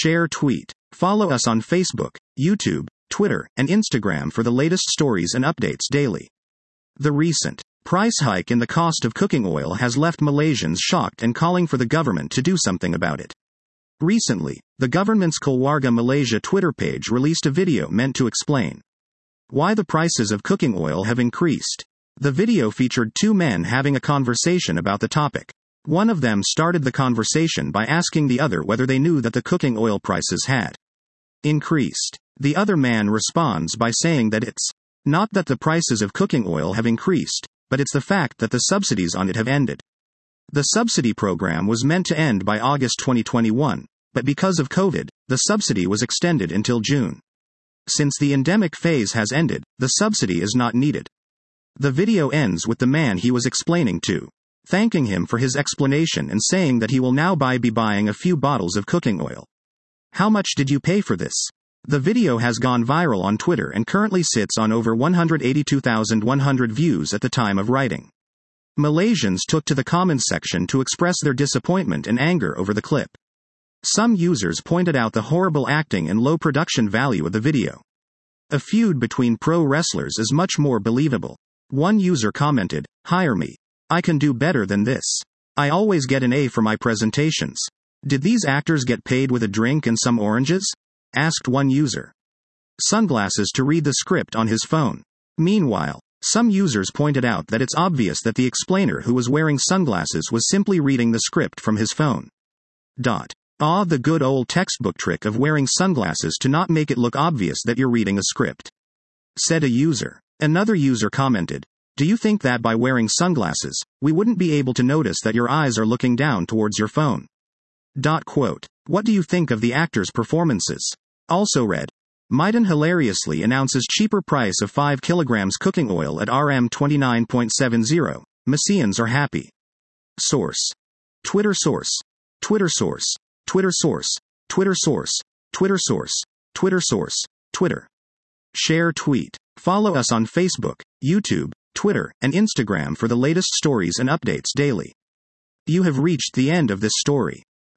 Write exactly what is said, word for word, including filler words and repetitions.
Share tweet. Follow us on Facebook, YouTube, Twitter, and Instagram for the latest stories and updates daily. The recent price hike in the cost of cooking oil has left Malaysians shocked and calling for the government to do something about it. Recently, the government's Keluarga Malaysia Twitter page released a video meant to explain why the prices of cooking oil have increased. The video featured two men having a conversation about the topic. One of them started the conversation by asking the other whether they knew that the cooking oil prices had increased. The other man responds by saying that it's not that the prices of cooking oil have increased, but it's the fact that the subsidies on it have ended. The subsidy program was meant to end by August twenty twenty-one, but because of COVID, the subsidy was extended until June. Since the endemic phase has ended, the subsidy is not needed. The video ends with the man he was explaining to thanking him for his explanation and saying that he will now buy be buying a few bottles of cooking oil. How much did you pay for this? The video has gone viral on Twitter and currently sits on over one hundred eighty-two thousand one hundred views at the time of writing. Malaysians took to the comments section to express their disappointment and anger over the clip. Some users pointed out the horrible acting and low production value of the video. A feud between pro wrestlers is much more believable. One user commented, "Hire me. I can do better than this. I always get an A for my presentations. Did these actors get paid with a drink and some oranges?" asked one user. Sunglasses to read the script on his phone. Meanwhile, some users pointed out that it's obvious that the explainer who was wearing sunglasses was simply reading the script from his phone. Dot. Ah, the good old textbook trick of wearing sunglasses to not make it look obvious that you're reading a script, said a user. Another user commented, "Do you think that by wearing sunglasses, we wouldn't be able to notice that your eyes are looking down towards your phone?" Dot quote. What do you think of the actors' performances? Also read, Maiden hilariously announces cheaper price of five kilograms cooking oil at R M twenty-nine seventy. Malaysians are happy. Source. Twitter source. Twitter source. Twitter source. Twitter source. Twitter source. Twitter source. Twitter. Share tweet. Follow us on Facebook, YouTube, Twitter, and Instagram for the latest stories and updates daily. You have reached the end of this story.